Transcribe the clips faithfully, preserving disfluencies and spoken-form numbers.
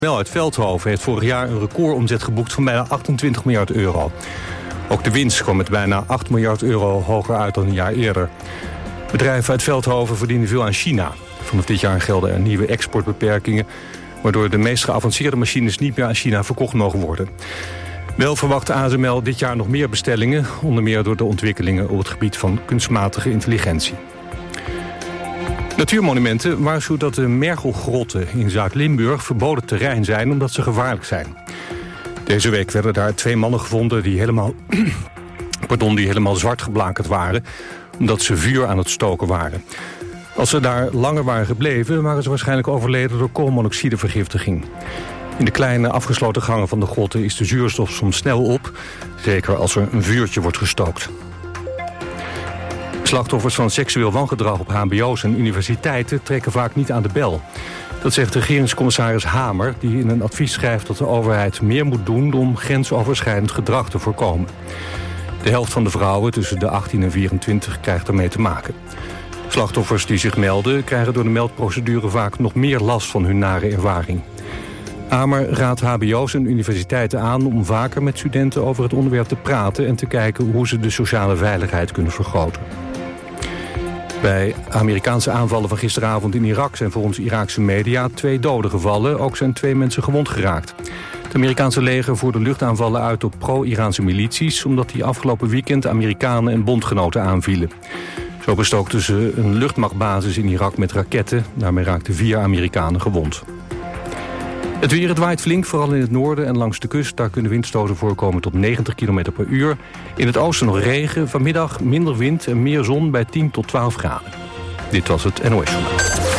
Wel uit Veldhoven heeft vorig jaar een recordomzet geboekt van bijna achtentwintig miljard euro. Ook de winst kwam met bijna acht miljard euro hoger uit dan een jaar eerder. Bedrijven uit Veldhoven verdienen veel aan China. Vanaf dit jaar gelden er nieuwe exportbeperkingen, waardoor de meest geavanceerde machines niet meer aan China verkocht mogen worden. Wel verwacht A S M L dit jaar nog meer bestellingen, onder meer door de ontwikkelingen op het gebied van kunstmatige intelligentie. Natuurmonumenten waarschuwt dat de mergelgrotten in Zuid-Limburg verboden terrein zijn omdat ze gevaarlijk zijn. Deze week werden daar twee mannen gevonden die helemaal, pardon, die helemaal zwart geblakerd waren, omdat ze vuur aan het stoken waren. Als ze daar langer waren gebleven, waren ze waarschijnlijk overleden door koolmonoxidevergiftiging. In de kleine afgesloten gangen van de grotten is de zuurstof soms snel op, zeker als er een vuurtje wordt gestookt. Slachtoffers van seksueel wangedrag op hbo's en universiteiten trekken vaak niet aan de bel. Dat zegt regeringscommissaris Hamer, die in een advies schrijft dat de overheid meer moet doen om grensoverschrijdend gedrag te voorkomen. De helft van de vrouwen tussen de achttien en vierentwintig krijgt ermee te maken. Slachtoffers die zich melden krijgen door de meldprocedure vaak nog meer last van hun nare ervaring. Hamer raadt hbo's en universiteiten aan om vaker met studenten over het onderwerp te praten en te kijken hoe ze de sociale veiligheid kunnen vergroten. Bij Amerikaanse aanvallen van gisteravond in Irak zijn volgens Iraakse media twee doden gevallen. Ook zijn twee mensen gewond geraakt. Het Amerikaanse leger voerde luchtaanvallen uit op pro-Iraanse milities, omdat die afgelopen weekend Amerikanen en bondgenoten aanvielen. Zo bestookten ze een luchtmachtbasis in Irak met raketten. Daarmee raakten vier Amerikanen gewond. Het weer, het waait flink, vooral in het noorden en langs de kust. Daar kunnen windstoten voorkomen tot negentig kilometer per uur. In het oosten nog regen, vanmiddag minder wind en meer zon bij tien tot twaalf graden. Dit was het N O S-journaal.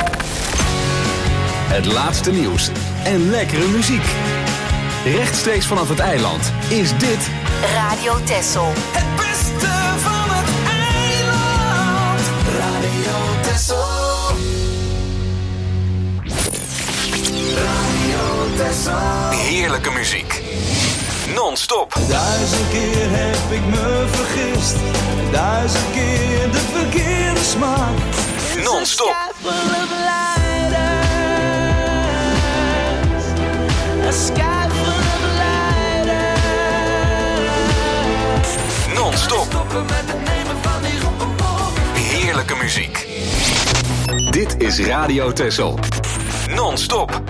Het laatste nieuws en lekkere muziek. Rechtstreeks vanaf het eiland is dit Radio Texel. Het beste van het eiland. Radio Texel. Heerlijke muziek. Non-stop. Duizend keer heb ik me vergist. Duizend keer de verkeerde smaak. Non-stop. Non-stop. Heerlijke muziek. Dit is Radio Texel. Non-stop.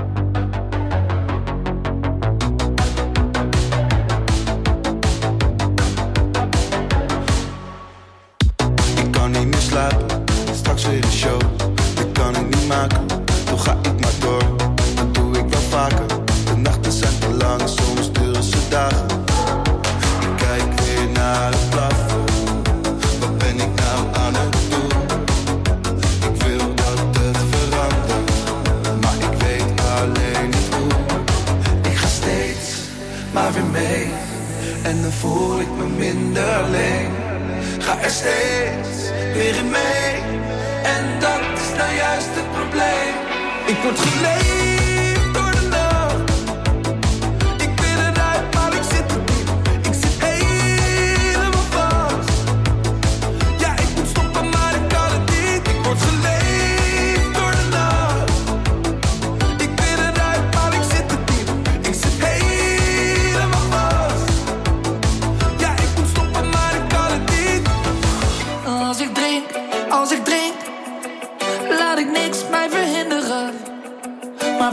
Straks weer een show, dit kan ik niet maken. Toen ga ik maar door, dat doe ik wel vaker. De nachten zijn te lang, soms duren ze dagen. Ik kijk weer naar het plafond. Wat ben ik nou aan het doen? Ik wil dat het verandert, maar ik weet alleen niet hoe. Ik ga steeds maar weer mee, en dan voel ik me minder alleen. Ga er steeds weer in mee, en dat is nou juist het probleem. Ik word geleefd door de nacht. Ik ben eruit, maar ik zit er diep. Ik zit helemaal vast. Ja, ik moet stoppen, maar ik kan het niet. Ik word geleefd door de nacht. Ik ben eruit, maar ik zit er diep. Ik zit helemaal vast. Ja, ik moet stoppen, maar ik kan het niet. Als ik drink, als ik drink, laat ik niks mij verhinderen. Maar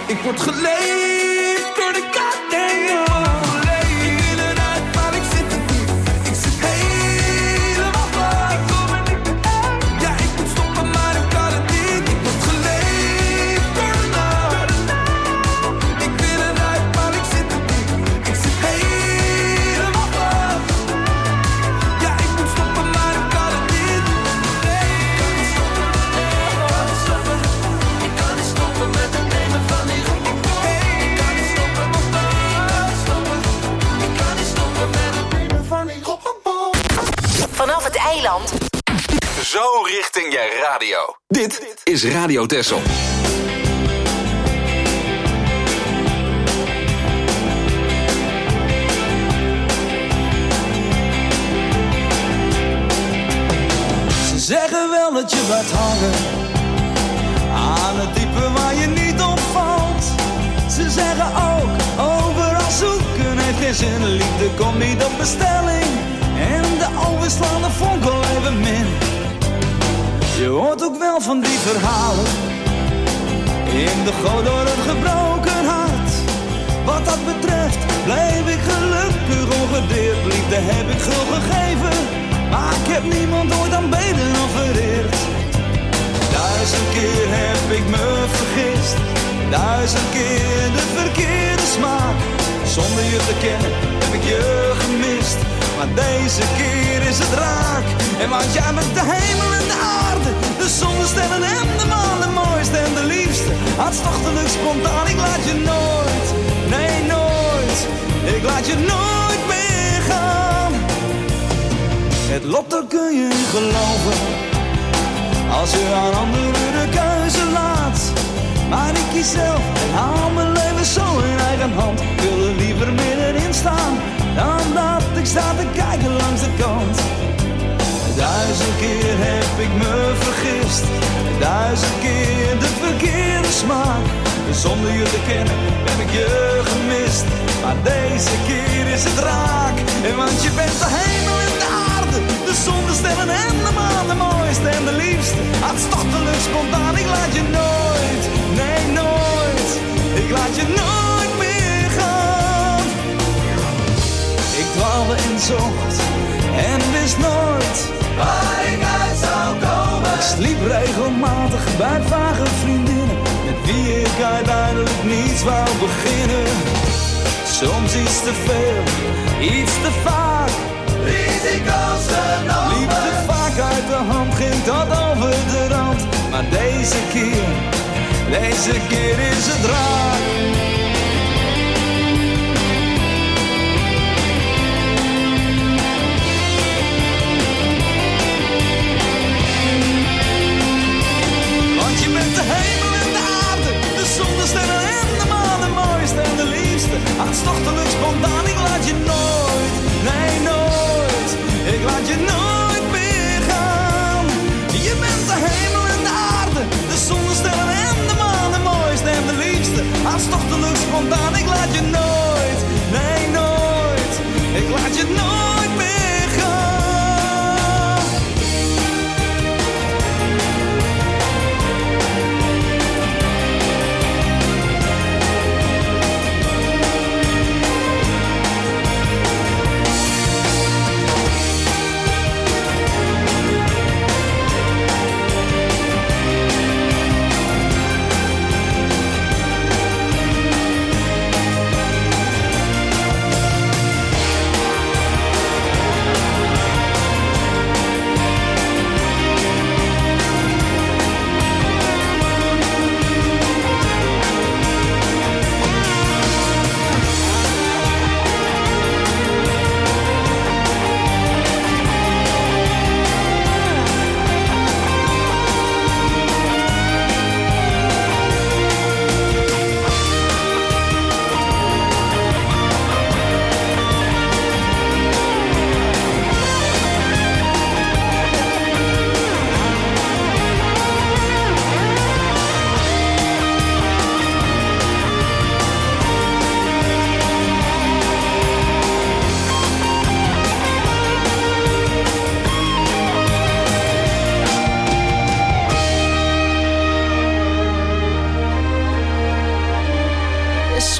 Ik word geleefd door de kat en je. Ik wil eruit, maar ik zit er niet. Ik zit helemaal vast. Ik kom er niet meer uit. Ja, ik moet stoppen, maar ik kan het niet. Ik word geleefd door de nacht. Ik wil eruit, maar ik zit er niet. Ik zit helemaal vast. Ja, ik moet stoppen, maar ik kan het niet. Nee, ik kan niet stoppen. Ik kan niet stoppen. Ik kan niet stoppen met het nemen van die roep. Ik kan niet stoppen, nog niet stoppen. Ik kan niet stoppen met het nemen van die roep. Vanaf het eiland. Zo richting je radio. Dit is Radio Texel. Ze zeggen wel dat je blijft hangen aan het diepe waar je niet op valt. Ze zeggen ook, overal zoeken heeft geen zin. Liefde komt niet op bestelling en de overslaande vonk al even min. Je hoort ook wel van die verhalen in de goot door een gebroken hart. Wat dat betreft bleef ik gelukkig ongedeerd. Liefde heb ik gul gegeven, maar ik heb niemand ooit aanbeden of vereerd. Duizend keer heb ik me vergist, duizend keer de verkeerde smaak. Zonder je te kennen heb ik je gemist, maar deze keer is het raak. En want jij bent de hemel en de aarde, de zon, de sterren en de maan, de mooiste en de liefste. Hartstochtelijk spontaan, ik laat je nooit, nee nooit, ik laat je nooit meer gaan. Het lot, daar kun je in geloven, als je aan anderen de keuze laat. Maar ik kies zelf en hou mijn leven zo in eigen hand. Ik wil er liever middenin staan, dan dat ik sta te kijken langs de kant. Duizend keer heb ik me vergist, duizend keer de verkeerde smaak. Zonder je te kennen heb ik je gemist, maar deze keer is het raak. En want je bent de hemel en de aarde, de zon, de sterren en de maan, de mooiste en de liefste. Hartstochtelijk spontaan, ik laat je nooit, nee nooit, ik laat je nooit meer gaan. Ik dwaalde en zocht en wist nooit waar ik uit zou komen. Ik sliep regelmatig bij vage vriendinnen, met wie ik uiteindelijk niets wou beginnen. Soms iets te veel, iets te vaak, risico's genomen. Liep te vaak uit de hand, ging tot over de rand. Maar deze keer, deze keer is het raak. Want je bent de hemel en de aarde, de zon, de sterren en de maan, de mooiste en de liefste. Hartstochtelijk spontaan, ik laat je nooit, nee nooit, ik laat je nooit meer gaan. Je bent de hemel en de aarde, de zon, de sterren en de maan, de mooiste en de liefste. Hartstochtelijk spontaan, ik laat je nooit, nee nooit, ik laat je nooit meer gaan.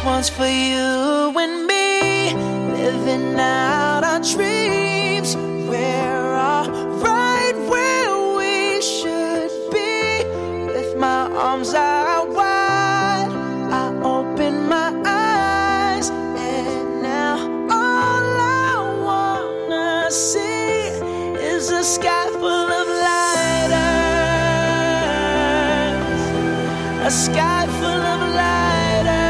one's for you and me, living out our dreams. We're all right where we should be. With my arms out wide, I open my eyes, and now all I wanna see is a sky full of lighters, a sky full of lighters.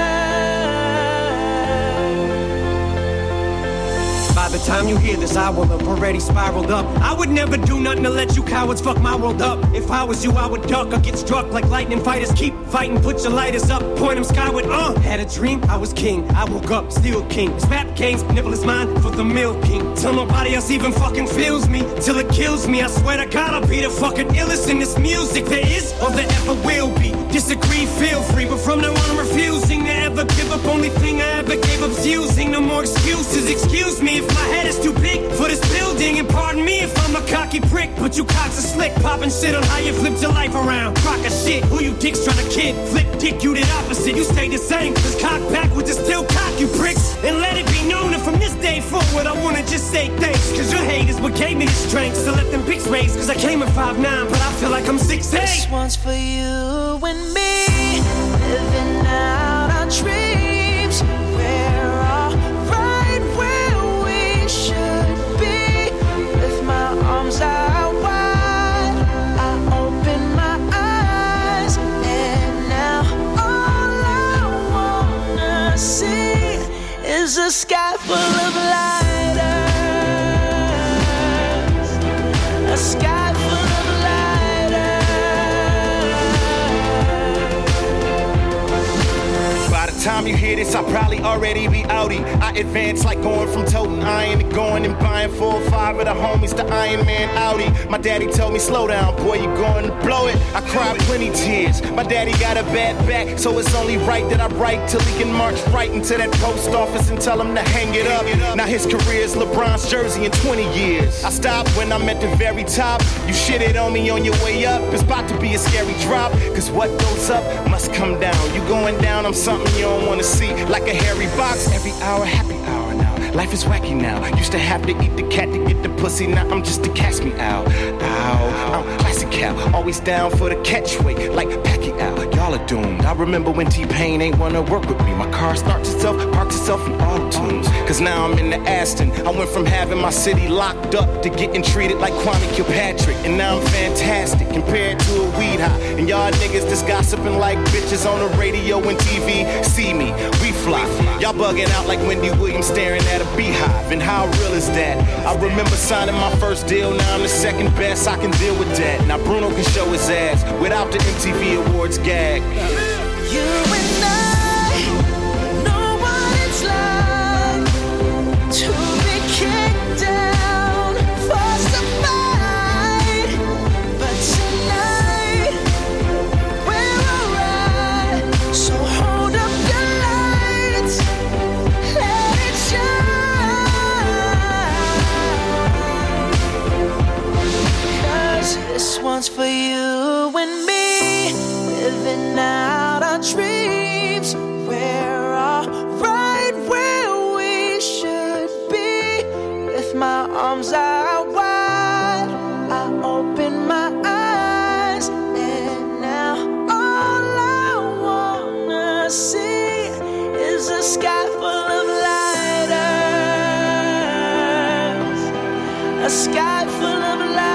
By the time you hear this, I will have already spiraled up. I would never do nothing to let you cowards fuck my world up. If I was you, I would duck or get struck like lightning fighters. Keep fighting, put your lighters up, point them skyward. Uh, had a dream, I was king. I woke up, still king. This rap game's nibble is mine for the milk king. Till nobody else even fucking feels me, till it kills me. I swear to God, I'll be the fucking illest in this music there is or there ever will be. Disagree, feel free, but from now on I'm refusing to ever give up. Only thing I ever gave up's using. No more excuses, excuse me if my head is too big for this building. And pardon me if I'm a cocky prick, but you cocks are slick, popping shit on how you flipped your life around. Crock of shit, who you dicks trying to kid? Flip dick, you did opposite, you stay the same. Cause cock backwards is still cock, you pricks. And let it be known that from this day forward I wanna just say thanks. Cause your hate is what gave me the strength. So let them pics raise, cause I came at five nine, but I feel like I'm six eight. This one's for you and me, living out our dreams. We're all right where we should be. With my arms out wide, I open my eyes, and now all I wanna see is a sky full of lighters, a sky full of Time you hear this, I'll probably already be outie. I advance like going from toting iron to going and buying four or five of the homies to Iron Man Audi. My daddy told me, slow down, boy, you going to blow it. I cried plenty tears. My daddy got a bad back, so it's only right that I write till he can march right into that post office and tell him to hang it up. Now his career's LeBron's jersey in twenty years. I stopped when I'm at the very top. You shitted on me on your way up. It's about to be a scary drop, cause what goes up must come down. You going down, I'm something you don't wanna see, like a hairy box. Every hour, happy hour now. Life is wacky now. Used to have to eat the cat to get the pussy. Now I'm just to cast me out. Ow, I'm classic cow. Always down for the catchweight, like Pacquiao. Y'all are doomed. I remember when T-Pain ain't wanna work with me. My car starts itself, parks itself in auto-tunes. Cause now I'm in the Aston. I went from having my city locked up to getting treated like Kwame Kilpatrick. And now I'm fantastic compared to a weed high. And y'all niggas just gossiping like bitches on the radio and T V. See me, we fly. Y'all bugging out like Wendy Williams staring at a beehive. And how real is that? I remember signing my first deal. Now I'm the second best. I can deal with that. Now Bruno can show his ass without the M T V Awards gag. You and I know what it's like to be kicked down, forced to fight. But tonight we're alright. So hold up your lights, let it shine. Cause this one's for you and me, living out our dreams. We're all right where we should be. With my arms out wide, I open my eyes, and now all I wanna see is a sky full of lighters, a sky full of lighters.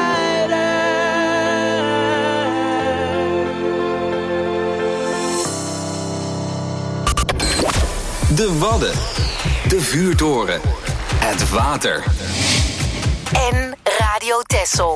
De Wadden. De Vuurtoren. Het water. En Radio Texel.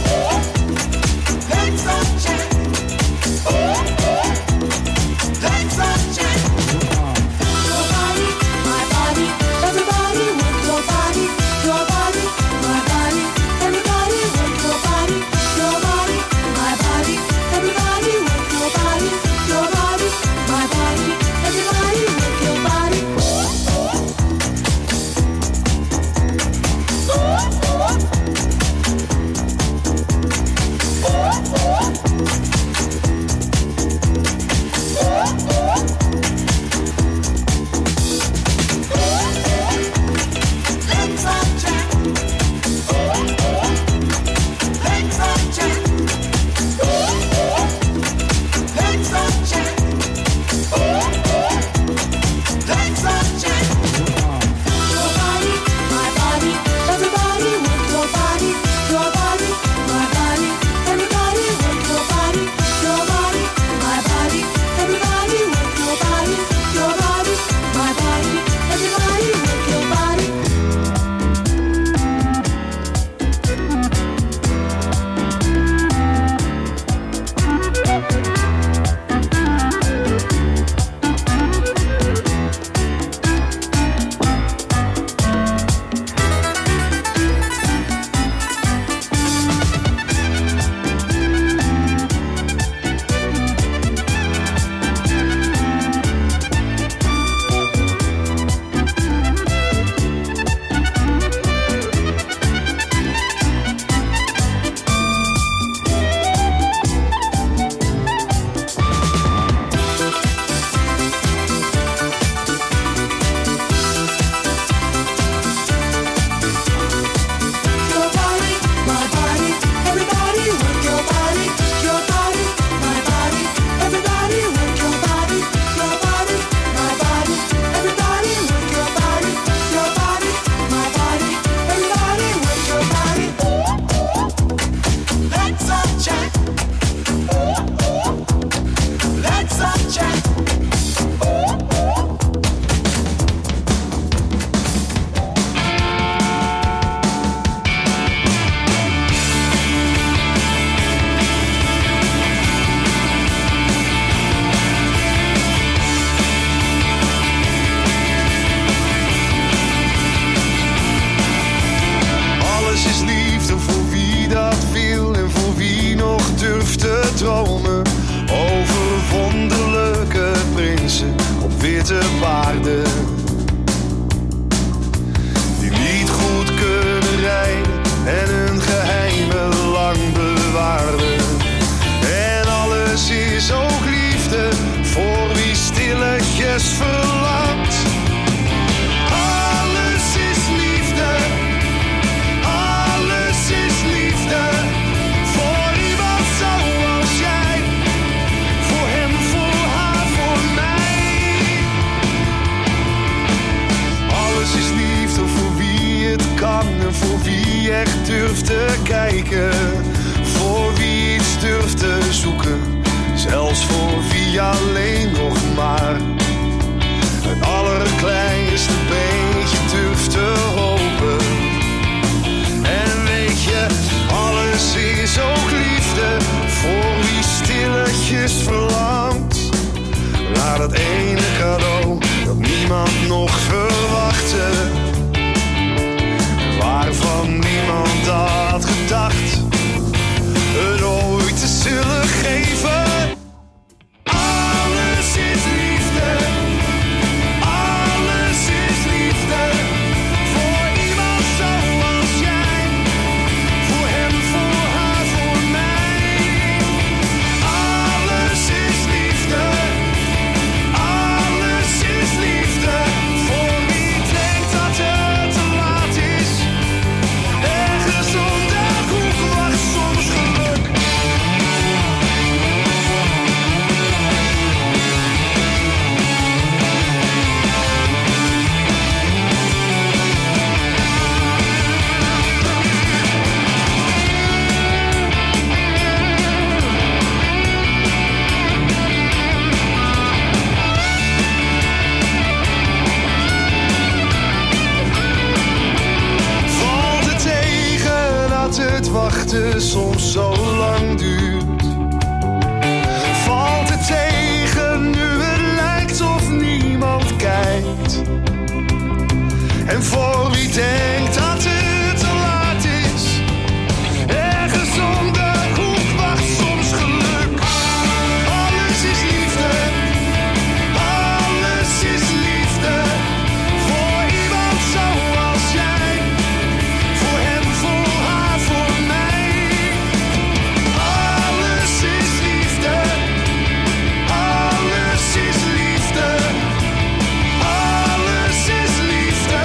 Let's kan en voor wie echt durft te kijken. Voor wie iets durft te zoeken, zelfs voor wie alleen nog maar het allerkleinste beetje durft te hopen. En weet je, alles is ook liefde voor wie stilletjes verlangt naar dat ene cadeau dat niemand nog verwachtte, waarvan niemand had gedacht het ooit te zullen geven. Alles is liefde, alles is liefde, voor iemand zoals jij, voor hem, voor haar, voor mij. Alles is liefde, alles is liefde, voor wie denkt dat het te laat is. Ergens om de hoek wacht soms geluk. Valt het tegen dat het wachten soms zo lang duurt? Valt het tegen nu het lijkt of niemand kijkt? En voor wie denkt dat het te laat is, ergens om de hoek wacht soms geluk. Alles is liefde, alles is liefde, voor iemand zoals jij, voor hem, voor haar, voor mij. Alles is liefde, alles is liefde, alles is liefde.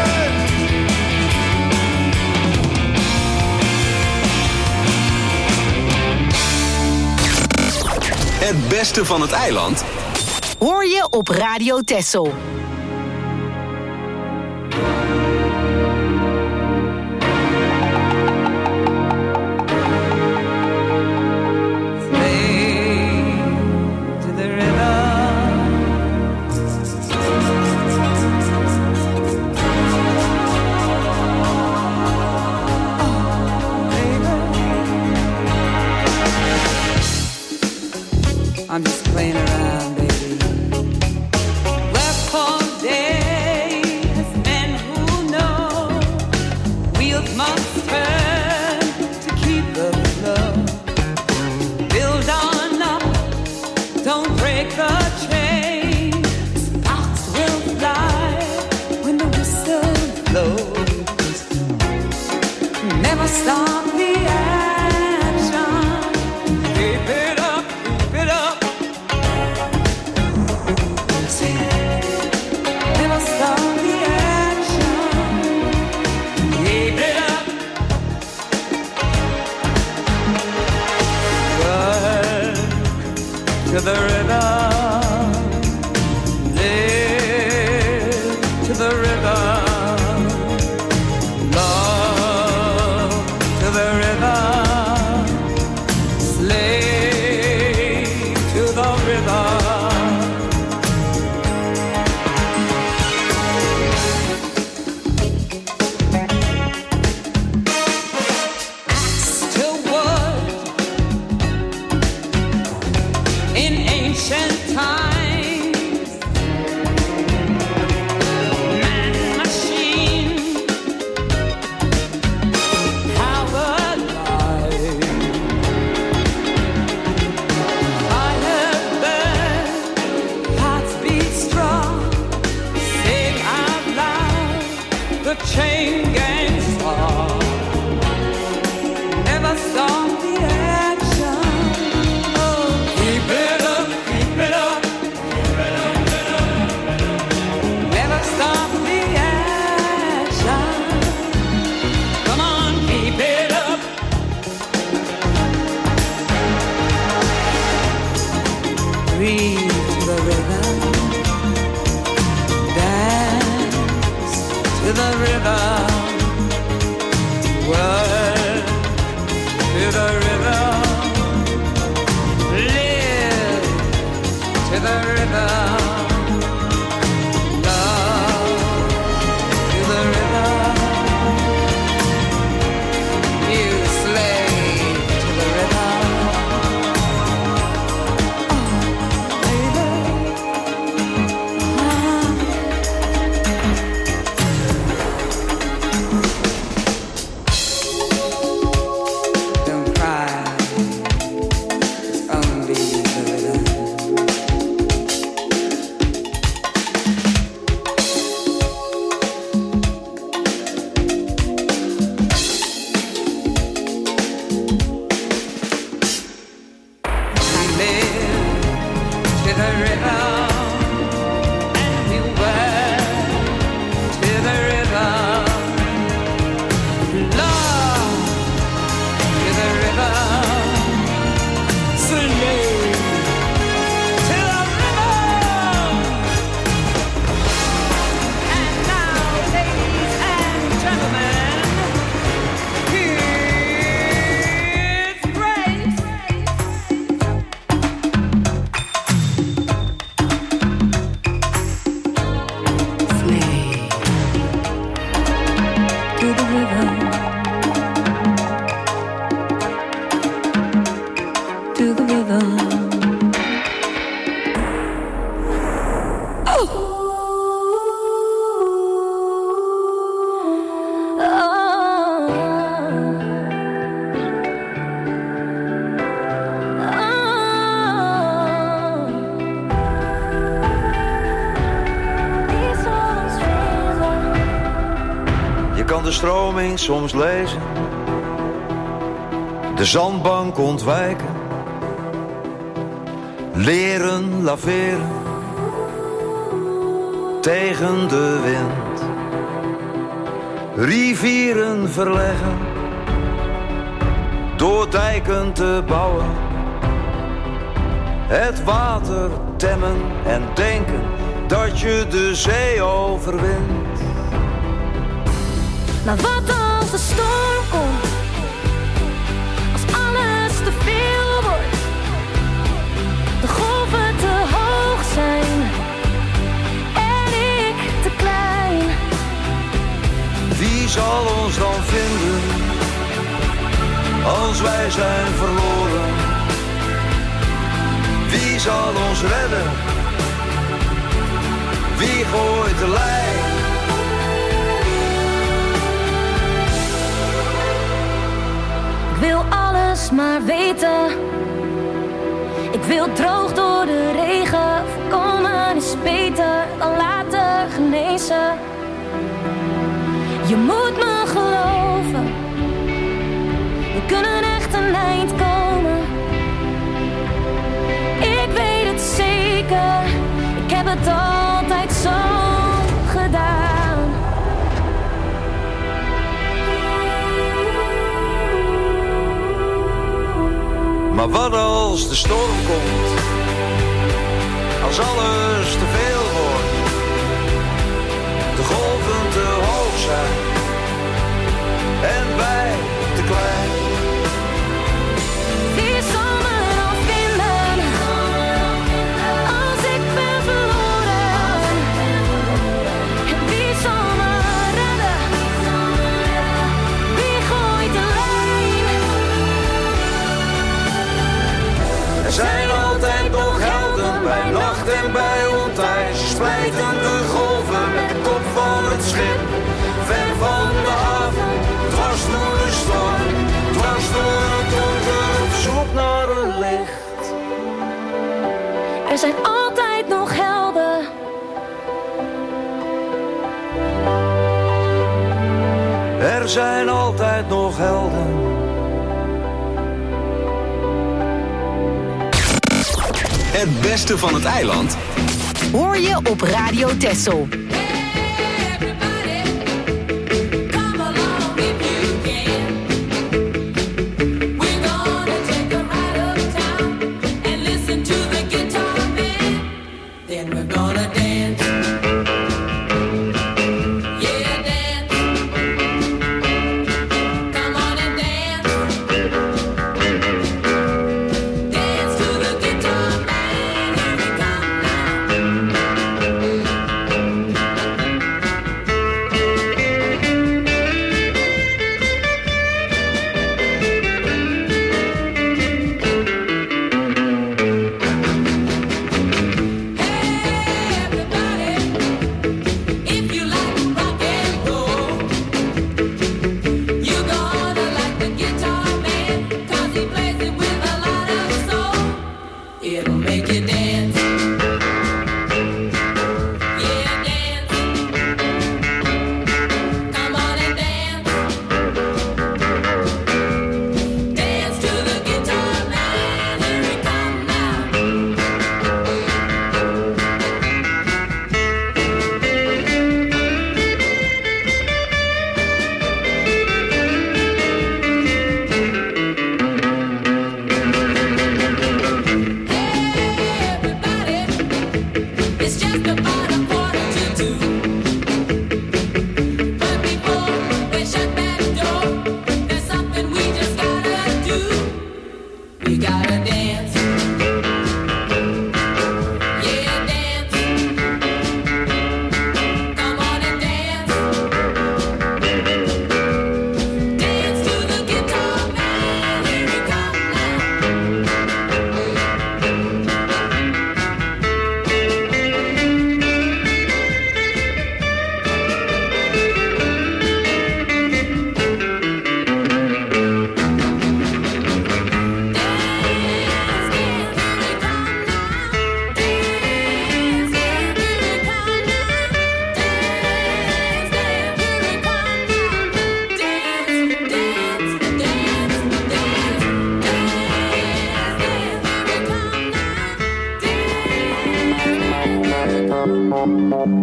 Het beste van het eiland. Hoor je op Radio Texel. I'm just playing around, baby. Wherefore days, men who know wheels must turn to keep the flow. Build on up, don't break the chain. Sparks will fly when the whistle blows. Never stop the action. Keep it up, keep it up. Never stop the action. Keep it up. Work to the rhythm. Live to the rhythm. Love to the rhythm. Slave to the rhythm. To wood in ancient times, man machine, how alive. Fire burn, hearts beat strong, sing out loud the chain gang song. Never stop the action. Oh, keep it up, keep it up. Never stop the action. Come on, keep it up. Breathe to the rhythm. Dance to the rhythm. the river, to the river. De stroming soms lezen, de zandbank ontwijken, leren laveren tegen de wind, rivieren verleggen, door dijken te bouwen, het water temmen en denken dat je de zee overwint. Maar wat als de storm komt, als alles te veel wordt, de golven te hoog zijn en ik te klein. Wie zal ons dan vinden, als wij zijn verloren? Wie zal ons redden? Wie gooit de lijn? Ik wil alles maar weten. Ik wil droog door de regen. Voorkomen is beter dan laten genezen. Je moet me geloven. We kunnen echt een eind komen. Ik weet het zeker. Ik heb het altijd zo gedaan. Maar wat als de storm komt, als alles te veel wordt, de golven te hoog zijn en wij te klein. Wie zal me dan vinden, als ik ben verloren? En wie zal me redden, wie gooit de lijn? Er zijn altijd nog helden bij nacht en bij ontij. Ze splijten de golven met de kop van het schip. Ver van de haven, dwars door de storm, dwars door het donker, op zoek naar een licht. Er zijn altijd nog helden. Er zijn altijd nog helden. Het beste van het eiland hoor je op Radio Texel.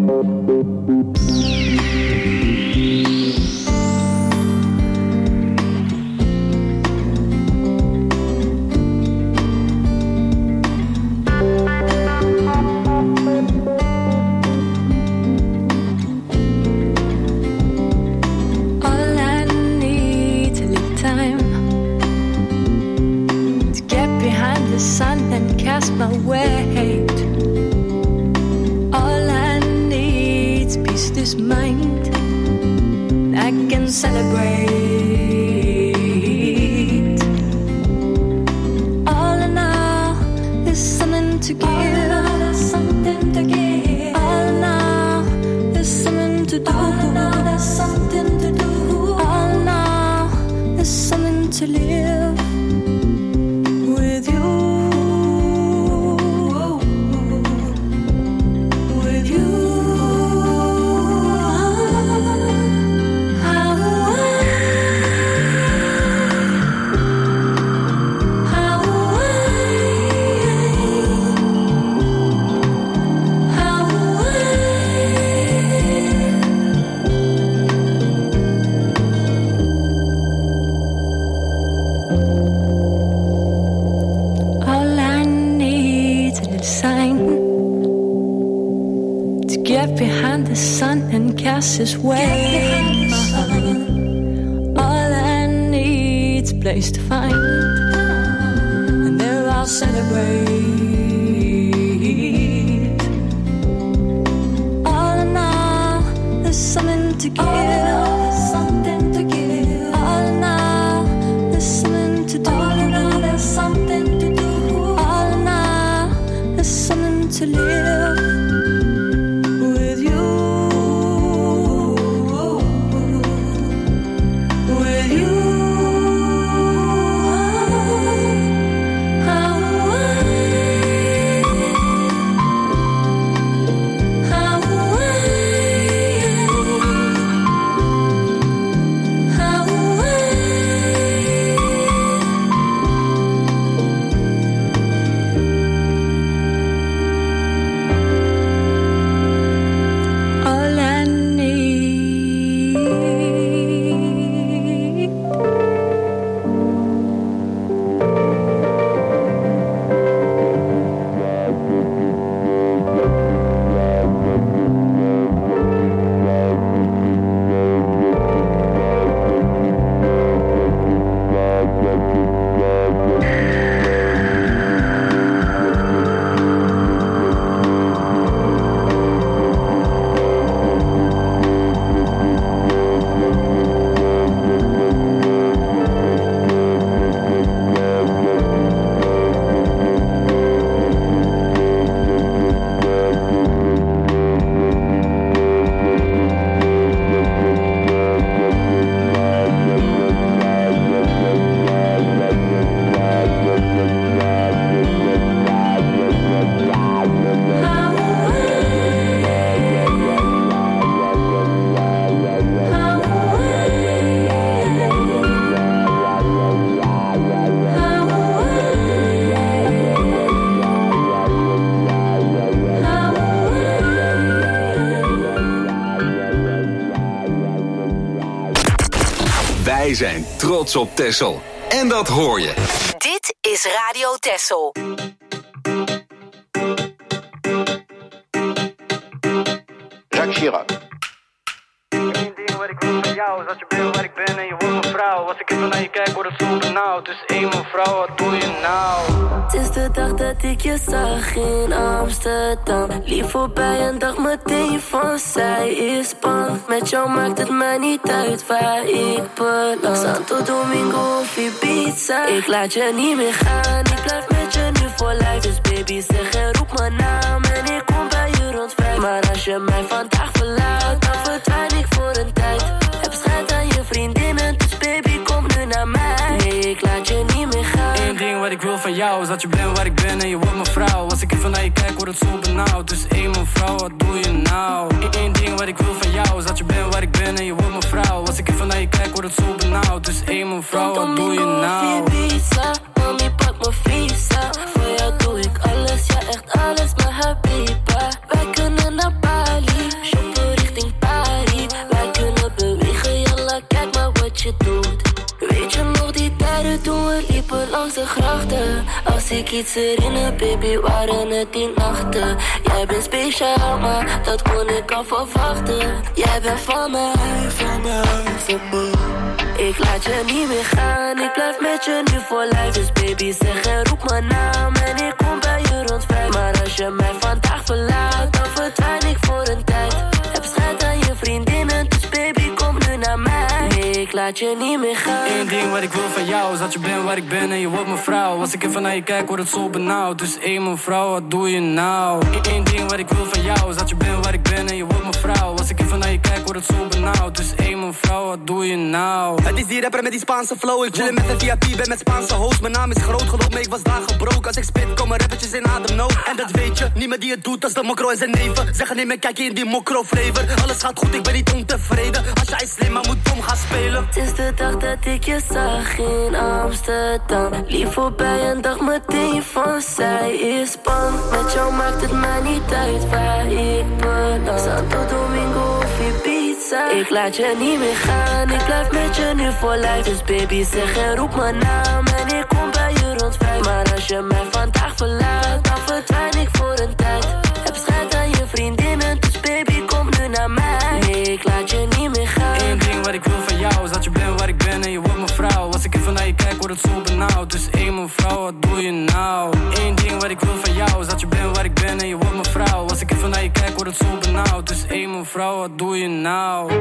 This way, all I need's a place to find, and there I'll celebrate. All in all, there's something to give, something to give. All in all, there's something to do. All in all, there's something to do. All in all, there's something to live. Wij zijn trots op Texel. En dat hoor je. Dit is Radio Texel. Jacques Chirac. Eén ding wat ik wil van jou is dat je bent waar ik ben en je wordt mijn vrouw. Als ik even naar je kijk word het zo benauwd. Dus één mevrouw, wat doe je nou? Het is de dag dat ik je zag in Amsterdam. Lief voorbij en dacht meteen van zij is bang. Met jou maakt het mij niet uit waar ik beland. Santo Domingo of Ibiza, ik laat je niet meer gaan. Ik blijf met je nu voor lijf. Dus baby zeg en roep mijn naam en ik kom bij je rond vijf. Maar als je mij vandaag verlaat, dan verdwijn ik voor een tijd. Heb schijt aan je vriendinnen, dus baby kom nu naar mij. Nee, ik laat je niet meer gaan. Eén ding wat ik wil van jou is dat je bent waar ik ben en je wordt mijn vrouw. Als ik even naar je kijk word het zo benauwd. Dus één mevrouw, wat doe je nou? Eén ding wat ik wil van jou is dat je bent waar ik ben en je wordt mijn vrouw. Als ik even naar je kijk word het zo benauwd. Dus één mevrouw, wat doe je nou? Mami pak mijn visa. Voor jou doe ik alles, ja echt alles, maar habiba. Wij kunnen naar Bali. Als ik iets herinner, baby, waren het die nachten. Jij bent speciaal, maar dat kon ik al verwachten. Jij bent van mij, van mij, van mij. Ik laat je niet meer gaan, ik blijf met je nu voor lijf. Dus baby, zeg en roep mijn naam en ik kom bij je rond vijf. Maar als je mij vandaag verlaat, dan verdwijn ik voor een tijd. Heb schijt aan je vriendinnen, dus baby, kom nu naar mij. Nee, ik laat je niet meer gaan. Eén ding wat ik wil van jou is dat je bent waar ik ben en je wordt mijn vrouw. Als ik even naar je kijk, word het zo benauwd. Dus één mijn vrouw, wat doe je nou? Eén ding wat ik wil van jou is dat je bent waar ik ben en je wordt mijn vrouw. Als ik even naar je kijk, word het zo benauwd. Dus één mijn vrouw, wat doe je nou? Het is die rapper met die Spaanse flow. Ik chillen met een V I P, ben met Spaanse host. Mijn naam is groot geloof me, ik was daar gebroken. Als ik spit, komen rappertjes in ademnood. En dat weet je, niemand die het doet als de mokro en zijn neven. Zeggen neem en kijk in die mokro flavor. Alles gaat goed, ik ben niet ontevreden. Als jij slim, maar moet dom gaan spelen. Het is de dag dat ik je zag in Amsterdam. Lief voorbij en dacht meteen van zij is bang. Met jou maakt het mij niet uit waar ik beland. Santo Domingo of Ibiza. Ik laat je niet meer gaan, ik blijf met je nu voor lijf. Dus baby zeg en roep mijn naam en ik kom bij je rond vijf. Maar als je mij vandaag verlaat, dan verdwijn ik voor een tijd. Heb schijt aan je vriendinnen, dus baby kom nu naar mij. Nee, ik laat je niet meer gaan. Eén ding wat ik wil van jou is dat je bent waar ik ben en je wordt mijn vrouw. Als ik even naar je kijk, word het zo benauwd. Dus één mijn vrouw, wat doe je nou? Eén ding wat ik wil van jou is dat je bent waar ik ben en je wordt mijn vrouw. Als ik even naar je kijk, word het zo benauwd. Dus één mijn vrouw, wat doe je nou?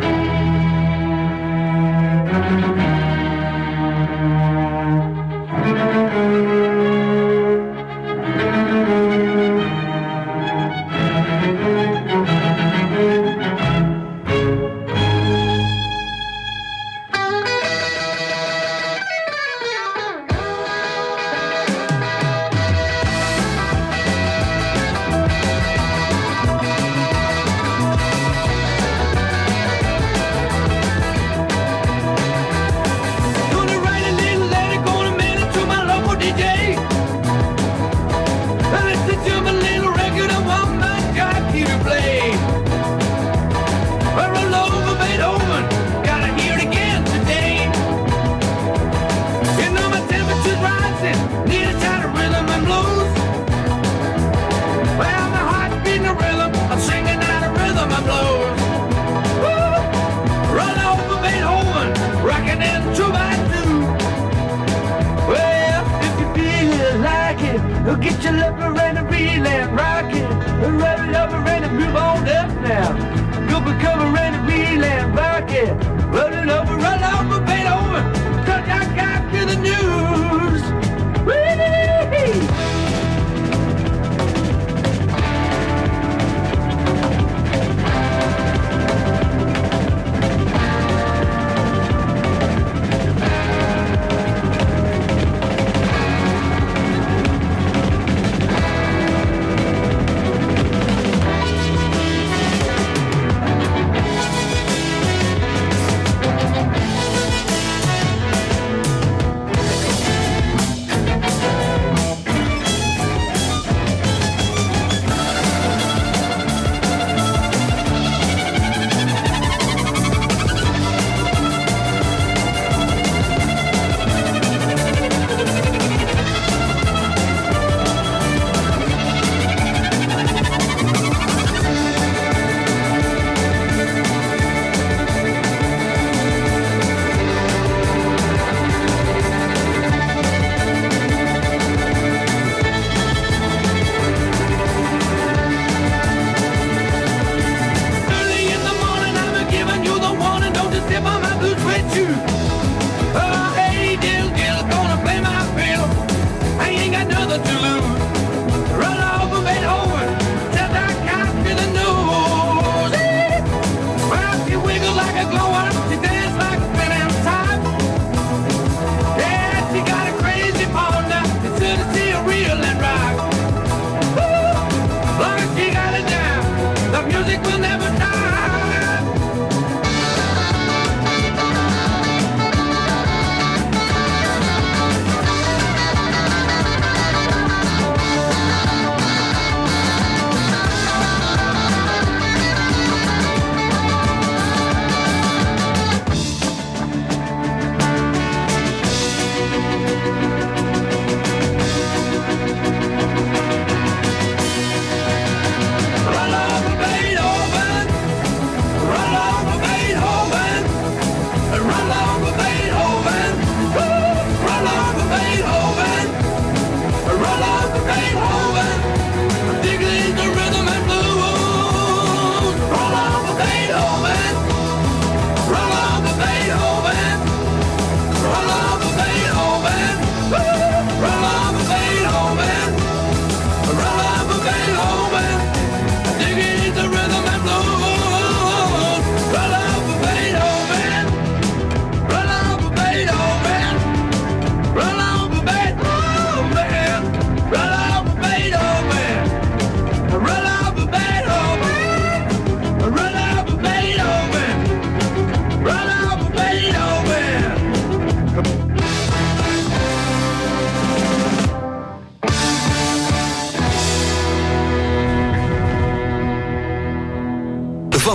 Get your lover and a reel and rock it. Rev it up and move on up now. You'll be cover and a reel and rock it. Run it over, run over, bend over. Cause I got to the news. Whee!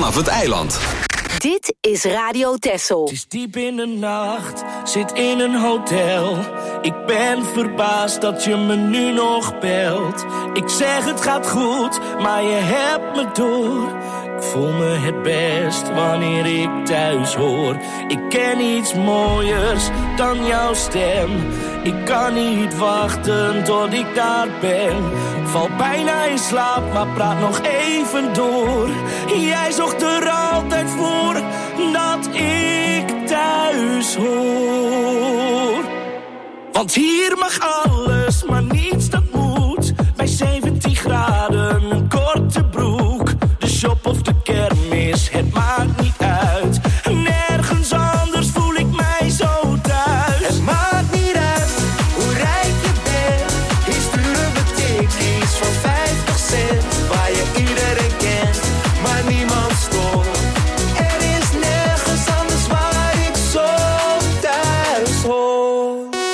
vanaf het eiland. Dit is Radio Texel. Het is diep in de nacht, zit in een hotel. Ik ben verbaasd dat je me nu nog belt. Ik zeg het gaat goed, maar je hebt me door. Ik voel me het best wanneer ik thuis hoor. Ik ken iets mooiers dan jouw stem. Ik kan niet wachten tot ik daar ben. Val bijna in slaap, maar praat nog even door. Jij zocht er altijd voor dat ik thuis hoor. Want hier mag alles, maar niets dat moet. Bij zeventien graden, een korte broek. De shop of de kermis, het maakt niet uit. Nergens anders voel ik mij zo thuis. Het maakt niet uit hoe rijk je bent. Hier sturen we tikkies van vijftig cent. Waar je iedereen kent, maar niemand stoort. Er is nergens anders waar ik zo thuis hoor.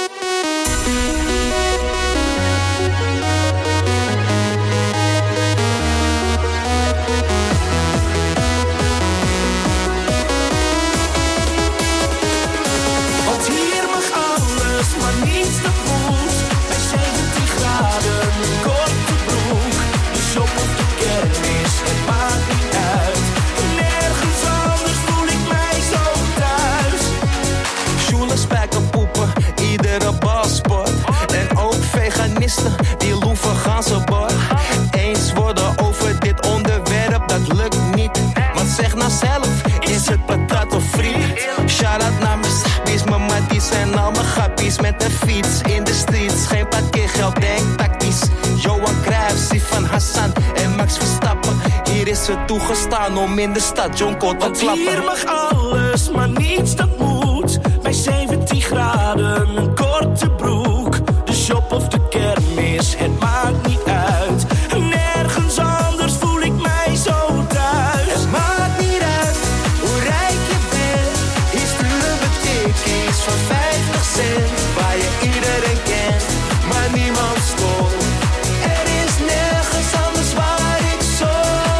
Want hier mag alles, maar niets dat moet. Bij zeventien graden, een korte broek. De shop of de kermis, het maakt niet uit. Nergens anders voel ik mij zo thuis. Sjoelen, spijkerpoepen, iedere balsport. En ook veganisten, die loeven ganzenbord. Eens worden over dit onderwerp, dat lukt niet. Want zeg nou zelf, is het patat of friet? Shout-out naar mijn sappies, mijn matties en al mijn grappies. Met de fiets in de streets, geen parkeergeld, denk tactisch. Johan Cruijff, Sifan Hassan en Max Verstappen. Hier is het toegestaan om in de stad Jonko te Want klappen. hier mag alles, maar niets dat moet. Bij zeventien graden, een korte broek. De shop of de kermis, het maakt niet uit. Nergens anders voel ik mij zo thuis. Het maakt niet uit hoe rijk je bent. Hier sturen we tikkies van vijftig cent. Waar je iedereen kent, maar niemand stoort. Er is nergens anders waar ik zo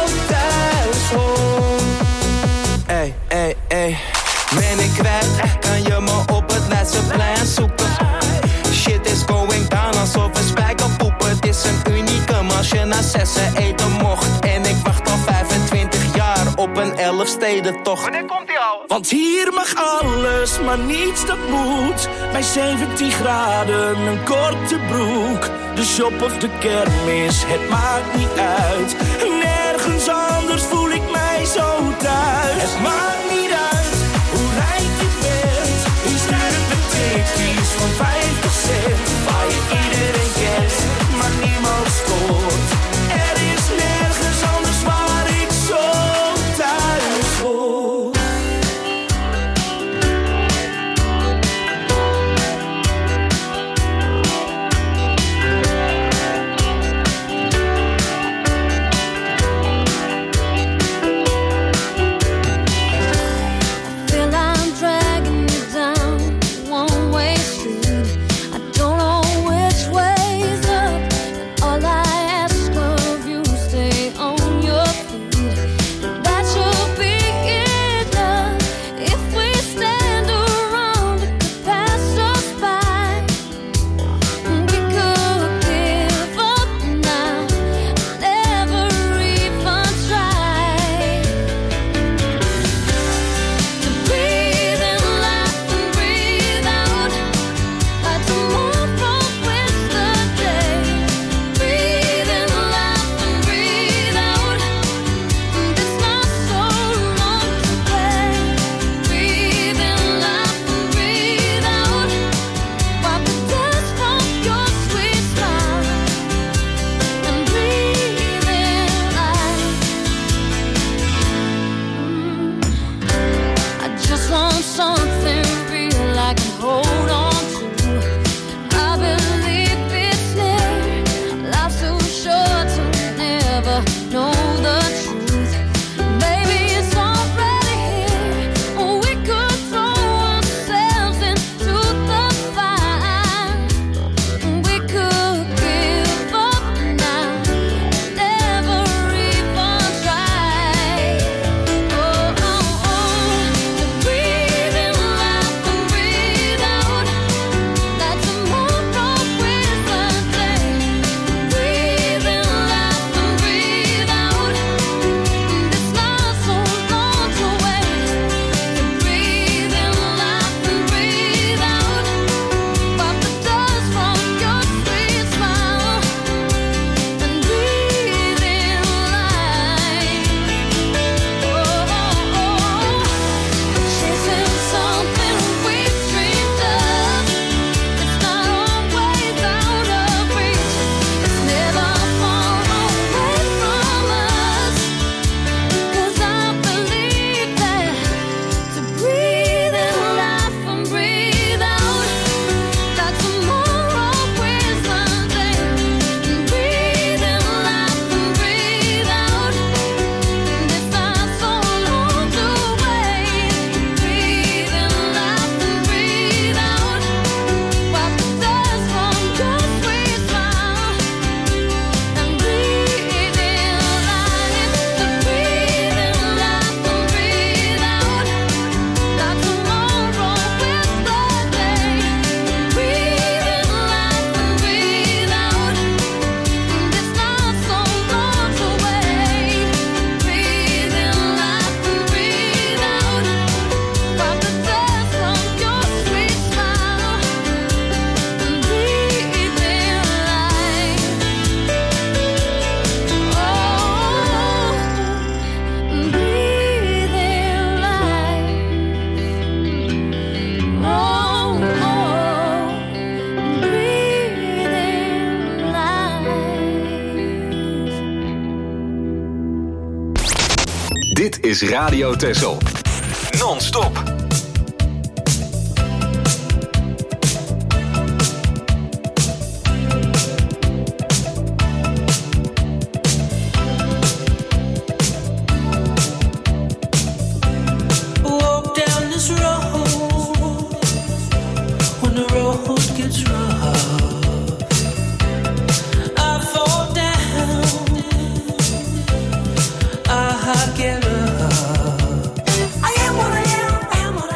thuis hoor. Ey, ey, ey. Ben ik kwijt, kan je me op het Leidseplein zoeken. Shit is going down alsof we spijkerpoepen. Het is een unicum als je na zessen eten mocht. En ik wacht al vijfentwintig jaar op een elfstedentocht. Wanneer komt die al? Want hier mag alles, maar niets dat moet. Bij zeventien graden, een korte broek. De shop of de kermis, het maakt niet uit. Nergens anders voel ik mij zo thuis. Het maakt niet uit hoe rijk je bent. Hier sturen we tikkies van vijftig cent. Waar je iedereen kent, maar niemand stoort. Er is nergens anders waar ik zo thuis hoor. is Radio Texel. Non-stop. Get up. I am what I am, I am what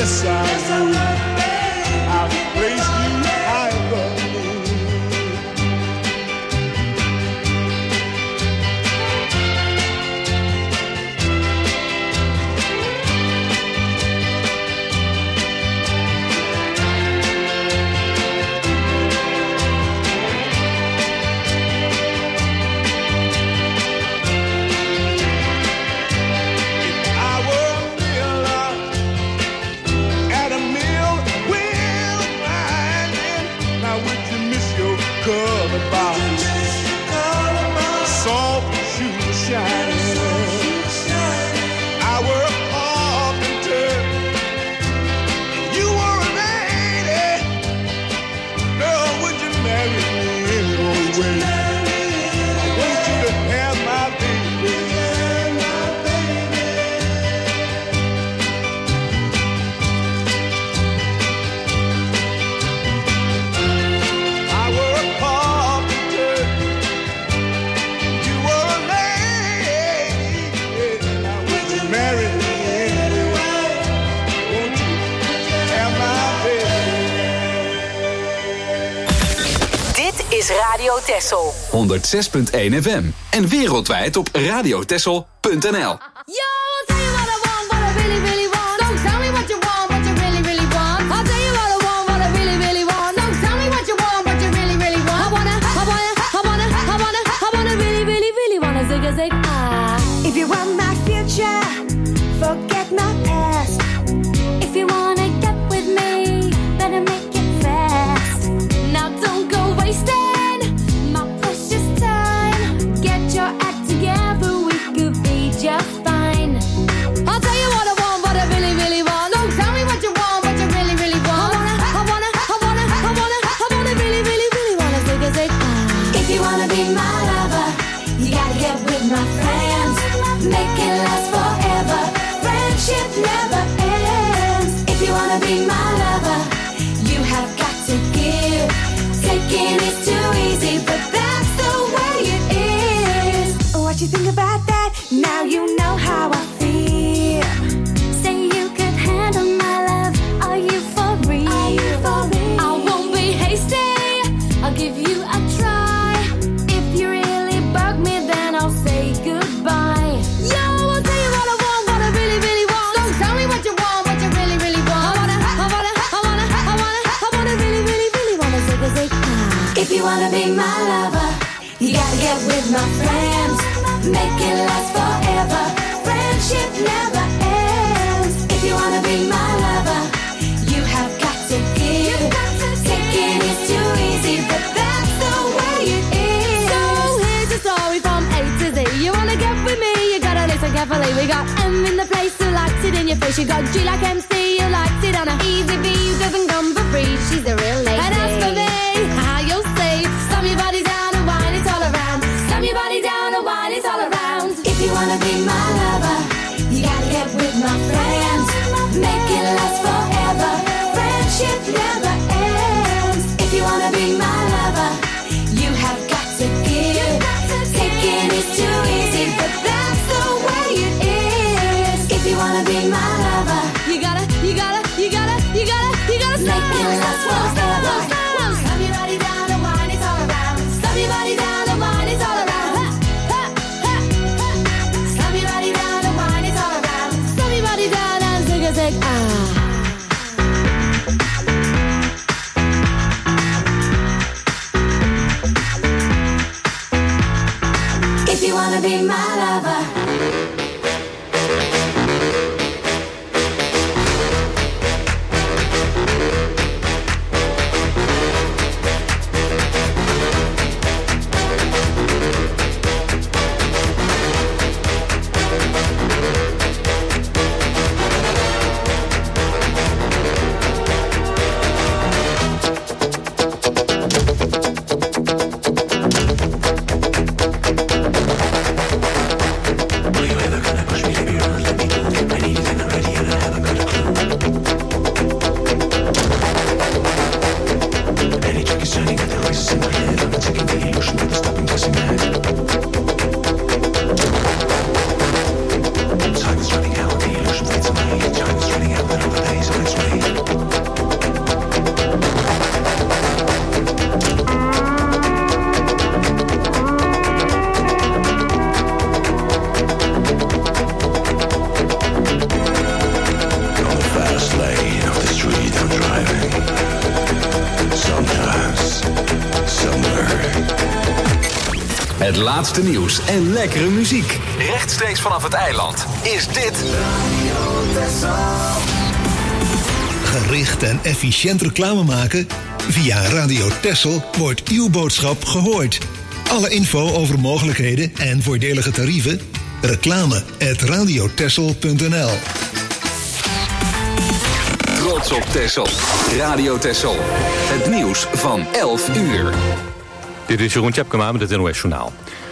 Yes, I would. I'll place you high above me. Radio Texel honderdzes punt één F M en wereldwijd op radiotexel punt n l. If you want my future, forget my past. If you wanna get with me, better make it fast. Now don't go wasting my precious time. Get your act together, we could be just fine. I'll tell you what I want, what I really, really want. Don't tell me what you want, what you really, really want. I wanna, I wanna, I wanna, I wanna, I wanna really, really, really wanna zig a zig. If you wanna be my lover, you gotta get with my friends. Make it last forever. Friendship never ends. If you wanna be my lover, you have got to give. Taking is too easy, but that's the way it is. What you think about that? Now you know how I feel. Say you could handle my love. Are you for real? Are you for real? I won't be hasty. I'll give you a try. If you really bug me, then I'll say goodbye. If you wanna be my lover, you gotta get with my friends. Make it last forever. Friendship never ends. If you wanna be my lover, you have got to give. Taking is too easy, but that's the way it is. So here's the story from A to Z. You wanna get with me, you gotta listen carefully. We got M in the place who likes it in your face. You got G like M C, who likes it on a easy V, who doesn't come for free. She's a real lady. And as for me, how you'll say, slam your body down and wine it all around. Slam your body down and wine it all around. If you wanna be my lover, you gotta get with my friends. Make it last forever. Friendship never ends. If you wanna be my lover, you have got to give. Taking is too easy, but that's the way it is. If you wanna be my lover, you gotta, you gotta, you gotta, you gotta, you gotta make it last forever. Slam your body down and wine it all around. Slam your body down and wine it all around. Ha, ha, ha, ha. Slam your body down and wine it all around. Slam your body down and zig a zig ah. If you wanna be my lover. Het laatste nieuws en lekkere muziek. Rechtstreeks vanaf het eiland is dit Radio Texel. Gericht en efficiënt reclame maken? Via Radio Texel wordt uw boodschap gehoord. Alle info over mogelijkheden en voordelige tarieven? Reclame at radiotexel punt n l. Trots op Texel. Radio Texel. Het nieuws van elf uur. Dit is Jeroen Tjepkema met het N O S Journaal.